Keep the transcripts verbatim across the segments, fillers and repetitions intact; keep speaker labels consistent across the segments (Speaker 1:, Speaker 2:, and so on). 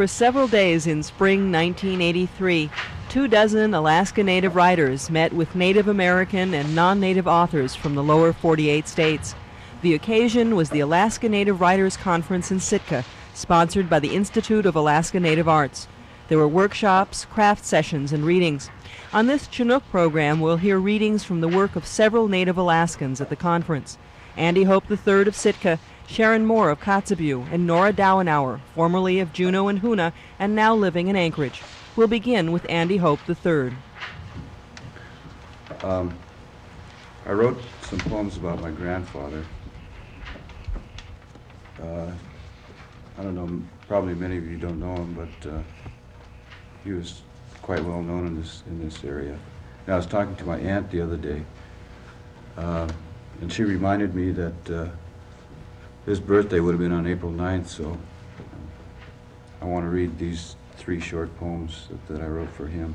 Speaker 1: For several days in spring nineteen eighty-three, two dozen Alaska Native writers met with Native American and non-Native authors from the lower forty-eight states. The occasion was the Alaska Native Writers Conference in Sitka, sponsored by the Institute of Alaska Native Arts. There were workshops, craft sessions, and readings. On this Chinook program, we'll hear readings from the work of several Native Alaskans at the conference. Andy Hope the third of Sitka, Sharon Moore of Kotzebue, and Nora Dowenauer, formerly of Juneau and Hoonah, and now living in Anchorage. We'll begin with Andy Hope the third.
Speaker 2: Um, I wrote some poems about my grandfather. Uh, I don't know, probably many of you don't know him, but uh, he was quite well known in this in this area. And I was talking to my aunt the other day, uh, and she reminded me that uh, his birthday would have been on April ninth, so I want to read these three short poems that, that I wrote for him.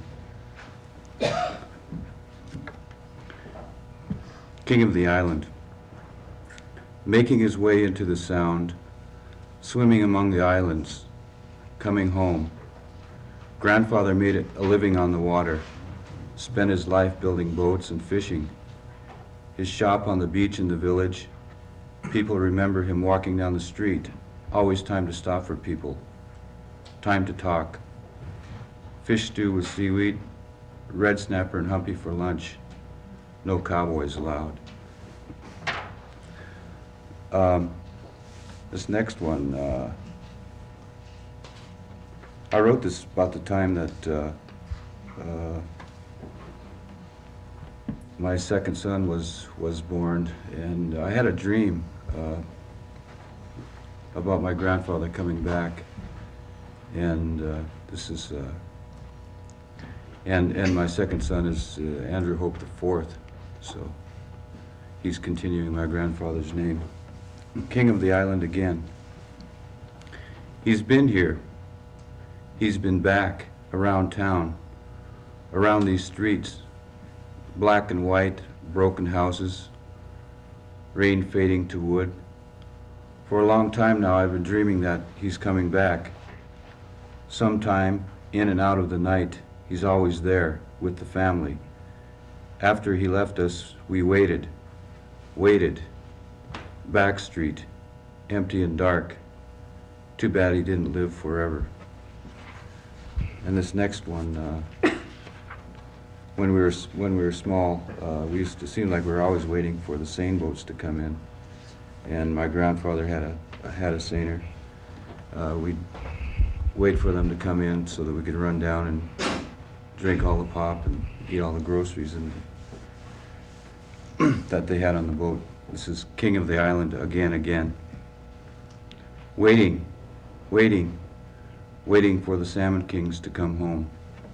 Speaker 2: King of the Island. Making his way into the Sound, swimming among the islands, coming home. Grandfather made it a living on the water, spent his life building boats and fishing. His shop on the beach in the village, people remember him walking down the street, always time to stop for people, time to talk. Fish stew with seaweed, red snapper and humpy for lunch, no cowboys allowed. Um, this next one, uh, I wrote this about the time that uh, uh, my second son was was born, and I had a dream uh, about my grandfather coming back, and uh, this is uh, and and my second son is uh, Andrew Hope the fourth, so he's continuing my grandfather's name. King of the Island again. He's been here. He's been back around town, around these streets, black and white, broken houses, rain fading to wood. For a long time now, I've been dreaming that he's coming back. Sometime, in and out of the night, he's always there with the family. After he left us, we waited, waited. Back street, empty and dark. Too bad he didn't live forever. And this next one, uh, when we were when we were small, uh, we used to seem like we were always waiting for the seine boats to come in. And my grandfather had a had a seiner. Uh, we'd wait for them to come in so that we could run down and drink all the pop and eat all the groceries and that they had on the boat. This is King of the Island again, again. Waiting, waiting, waiting for the Salmon Kings to come home.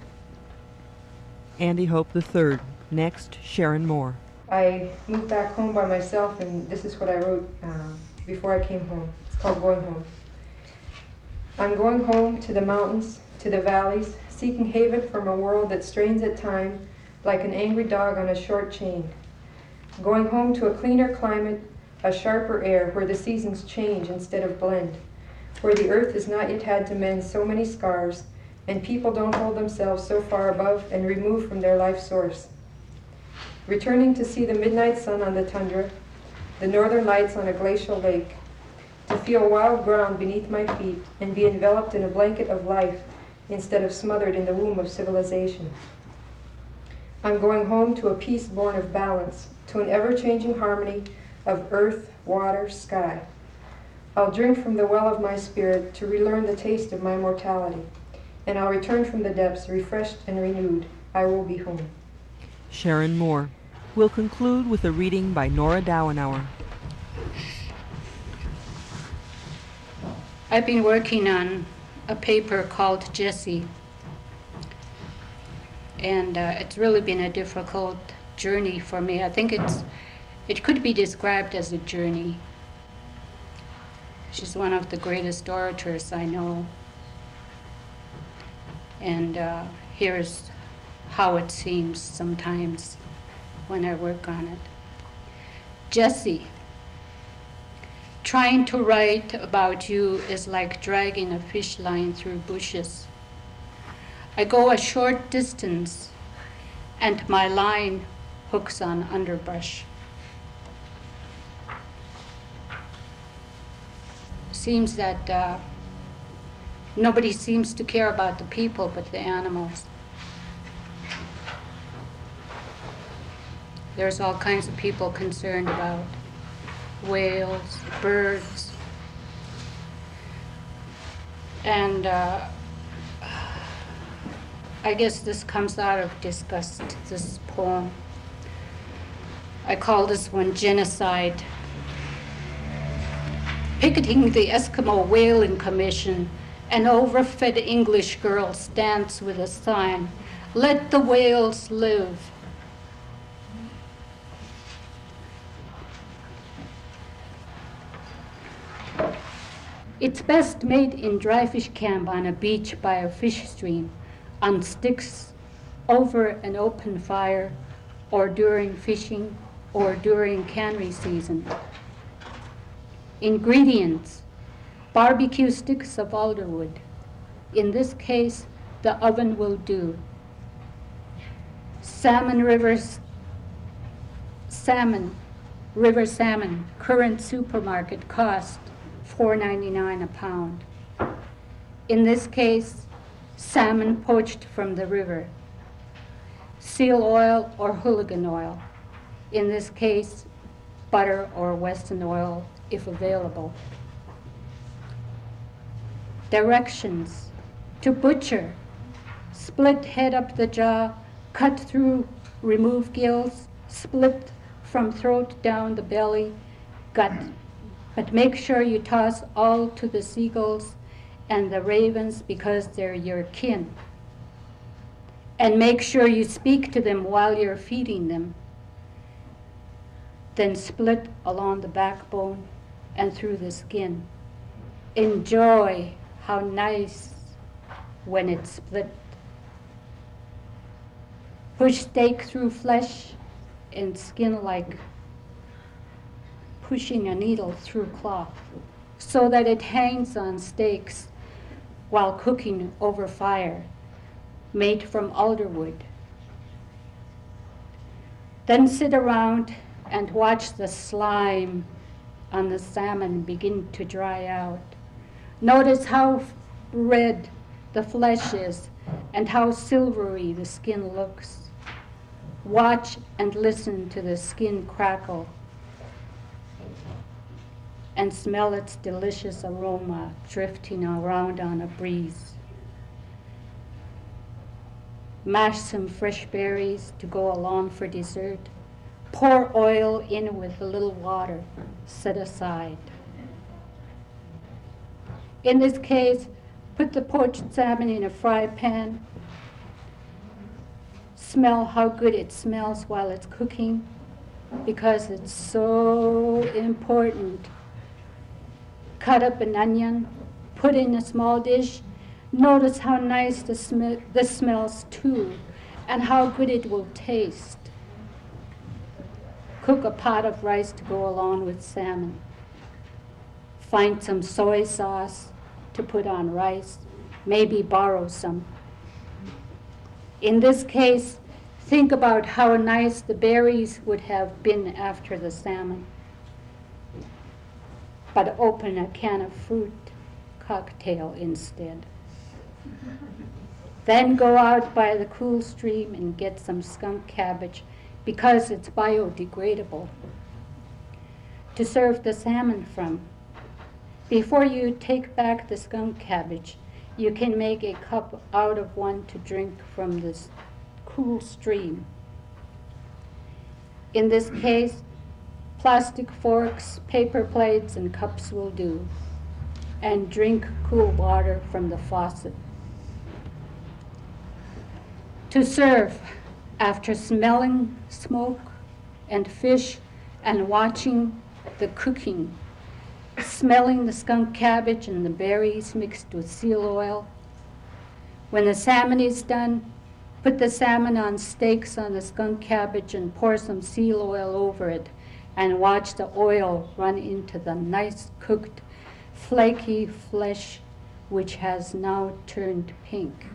Speaker 1: Andy Hope the third. Next, Sharon Moore.
Speaker 3: I moved back home by myself, and this is what I wrote uh, before I came home. It's called Going Home. I'm going home to the mountains, to the valleys, seeking haven from a world that strains at time like an angry dog on a short chain. Going home to a cleaner climate, a sharper air where the seasons change instead of blend, where the earth has not yet had to mend so many scars, and people don't hold themselves so far above and removed from their life source. Returning to see the midnight sun on the tundra, the northern lights on a glacial lake, to feel wild ground beneath my feet and be enveloped in a blanket of life instead of smothered in the womb of civilization. I'm going home to a peace born of balance, to an ever-changing harmony of earth, water, sky. I'll drink from the well of my spirit to relearn the taste of my mortality, and I'll return from the depths refreshed and renewed. I will be home.
Speaker 1: Sharon Moore. We'll conclude with a reading by Nora Dowenauer.
Speaker 4: I've been working on a paper called Jessie, and uh, it's really been a difficult journey for me. I think it's it could be described as a journey. She's one of the greatest orators I know. And uh, here's how it seems sometimes when I work on it. Jessie, Trying to write about you is like dragging a fish line through bushes. I go a short distance and my line hooks on underbrush. Seems that uh, nobody seems to care about the people but the animals. There's all kinds of people concerned about whales, birds, and uh, I guess this comes out of disgust, this poem. I call this one Genocide. Picketing the Eskimo Whaling Commission, an overfed English girl stands with a sign, "Let the whales live." It's best made in dry fish camp on a beach by a fish stream, on sticks, over an open fire, or during fishing, or during cannery season. Ingredients: barbecue sticks of alderwood. In this case, the oven will do. Salmon rivers, salmon, river salmon, current supermarket cost four ninety-nine a pound. In this case, salmon poached from the river. Seal oil or hooligan oil. In this case, butter or Weston oil if available. Directions: to butcher, split head up the jaw, cut through, remove gills, split from throat down the belly, gut. But make sure you toss all to the seagulls and the ravens because they're your kin. And make sure you speak to them while you're feeding them. Then split along the backbone and through the skin. Enjoy how nice when it's split. Push steak through flesh and skin like pushing a needle through cloth, so that it hangs on stakes while cooking over fire, made from alderwood. Then sit around and watch the slime on the salmon begin to dry out. Notice how red the flesh is and how silvery the skin looks. Watch and listen to the skin crackle and smell its delicious aroma drifting around on a breeze. Mash some fresh berries to go along for dessert. Pour oil in with a little water, set aside. In this case, put the poached salmon in a fry pan. Smell how good it smells while it's cooking, because it's so important. Cut up an onion, put in a small dish. Notice how nice the sm- this smells too, and how good it will taste. Cook a pot of rice to go along with salmon. Find some soy sauce to put on rice, maybe borrow some. In this case, think about how nice the berries would have been after the salmon. But open a can of fruit cocktail instead. Then go out by the cool stream and get some skunk cabbage because it's biodegradable to serve the salmon from. Before you take back the skunk cabbage, you can make a cup out of one to drink from this cool stream. In this case, plastic forks, paper plates, and cups will do. And drink cool water from the faucet. To serve, after smelling smoke and fish and watching the cooking, smelling the skunk cabbage and the berries mixed with seal oil. When the salmon is done, put the salmon on steaks on the skunk cabbage and pour some seal oil over it. and watch the oil run into the nice cooked, flaky flesh which has now turned pink.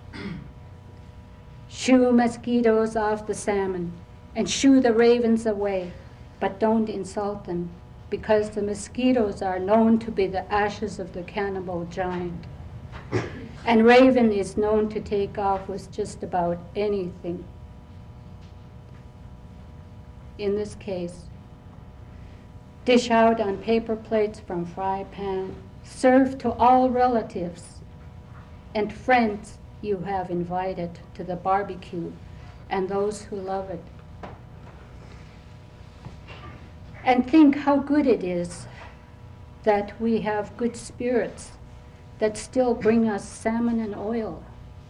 Speaker 4: Shoo mosquitoes off the salmon and shoo the ravens away, but don't insult them, because the mosquitoes are known to be the ashes of the cannibal giant. And raven is known to take off with just about anything. In this case, dish out on paper plates from fry pan, serve to all relatives and friends you have invited to the barbecue and those who love it. And think how good it is that we have good spirits that still bring us salmon and oil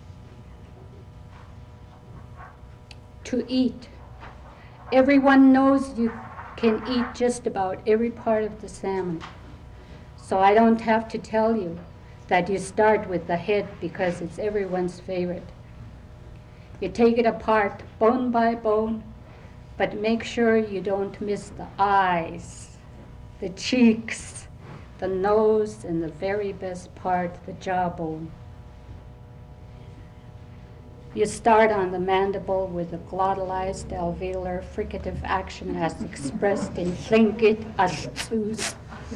Speaker 4: to eat. Everyone knows you can eat just about every part of the salmon. So I don't have to tell you that you start with the head because it's everyone's favorite. You take it apart bone by bone, but make sure you don't miss the eyes, the cheeks, the nose, and the very best part, the jawbone. You start on the mandible with the glottalized alveolar fricative action as expressed in Tlingit Astus.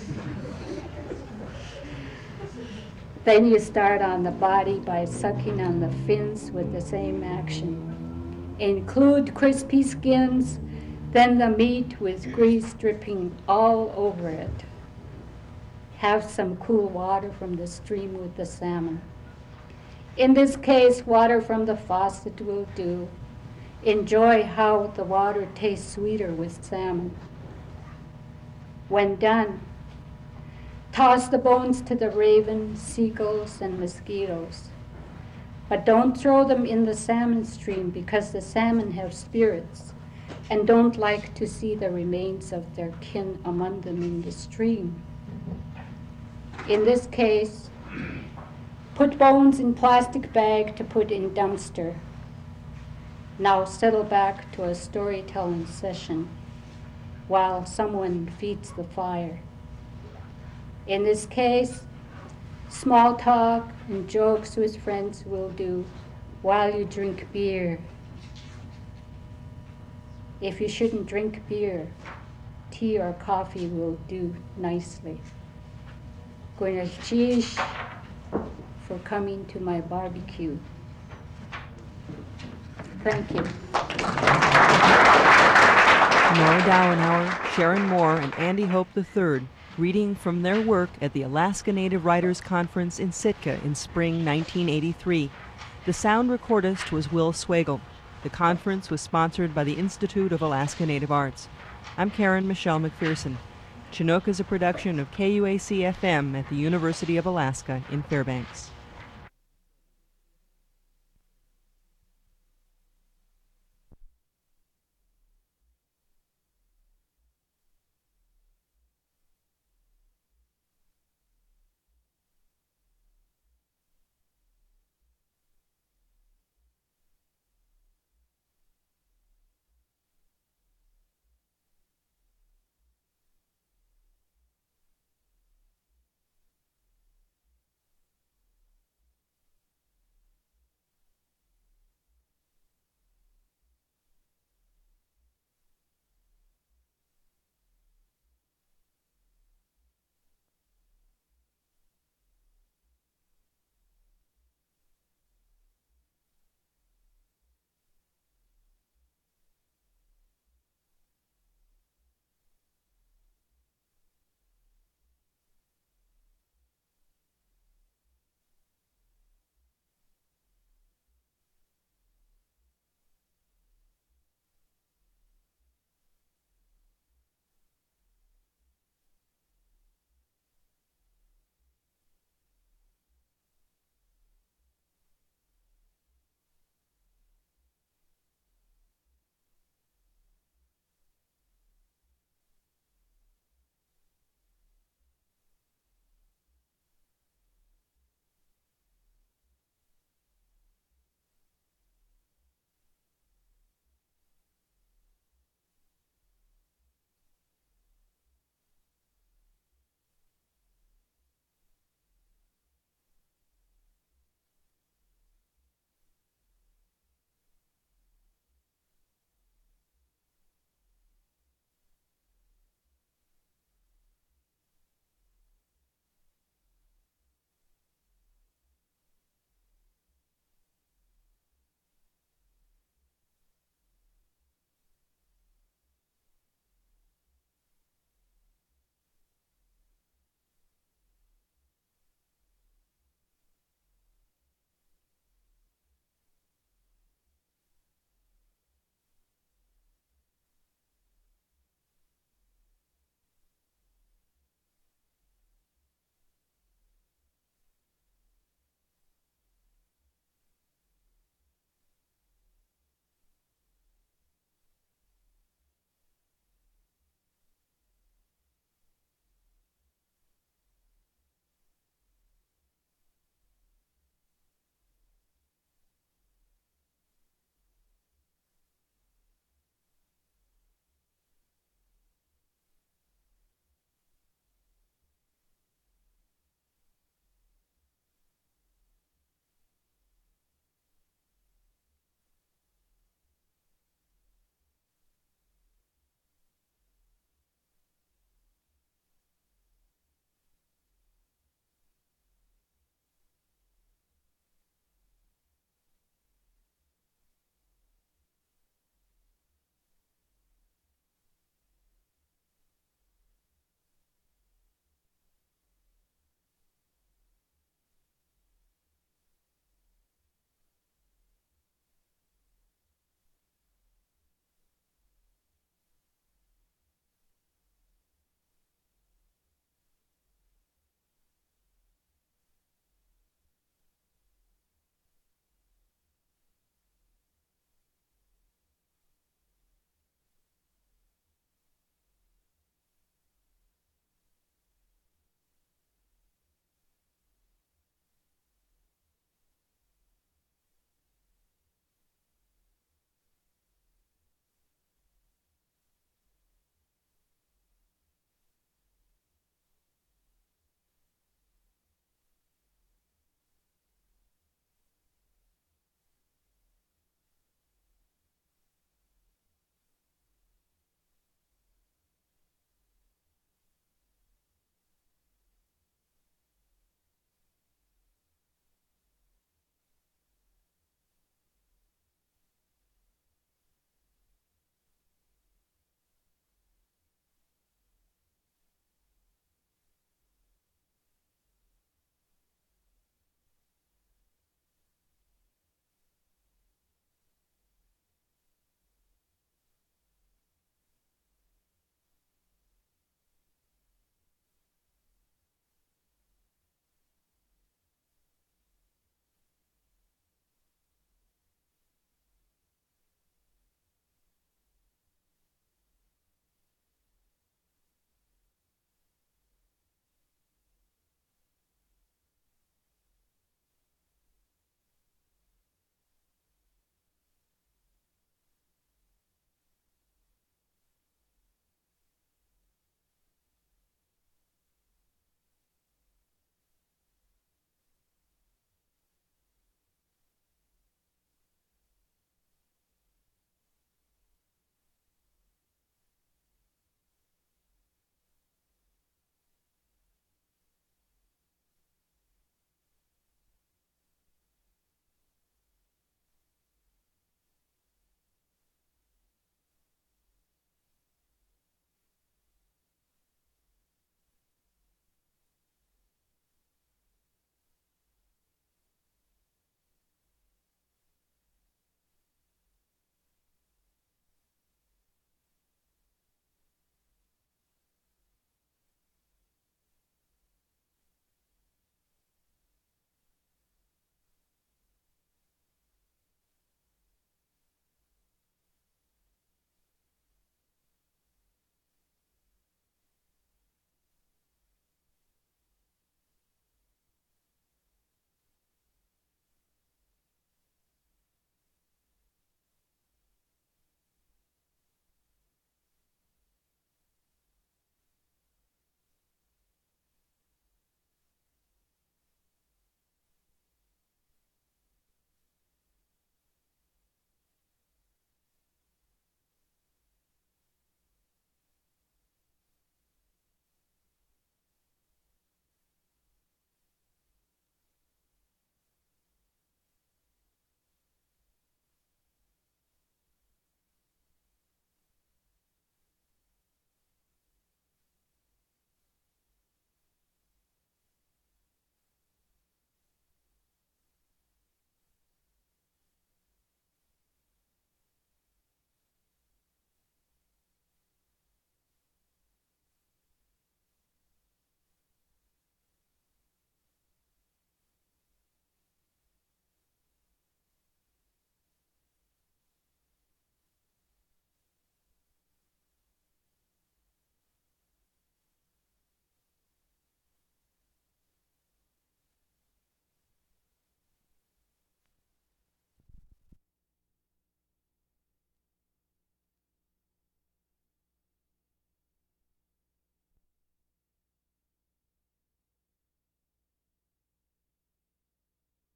Speaker 4: Then you start on the body by sucking on the fins with the same action. Include crispy skins, then the meat with grease dripping all over it. Have some cool water from the stream with the salmon. In this case, water from the faucet will do. Enjoy how the water tastes sweeter with salmon. When done, toss the bones to the raven, seagulls, and mosquitoes. But don't throw them in the salmon stream because the salmon have spirits and don't like to see the remains of their kin among them in the stream. In this case, put bones in plastic bag to put in dumpster. Now settle back to a storytelling session while someone feeds the fire. In this case, small talk and jokes with friends will do while you drink beer. If you shouldn't drink beer, tea or coffee will do nicely. Gwenashish for coming to my barbecue. Thank you.
Speaker 1: Nora Dowenauer, Sharon Moore, and Andy Hope the third, reading from their work at the Alaska Native Writers Conference in Sitka in spring nineteen eighty-three. The sound recordist was Will Swagel. The conference was sponsored by the Institute of Alaska Native Arts. I'm Karen Michelle McPherson. Chinook is a production of K U A C F M at the University of Alaska in Fairbanks.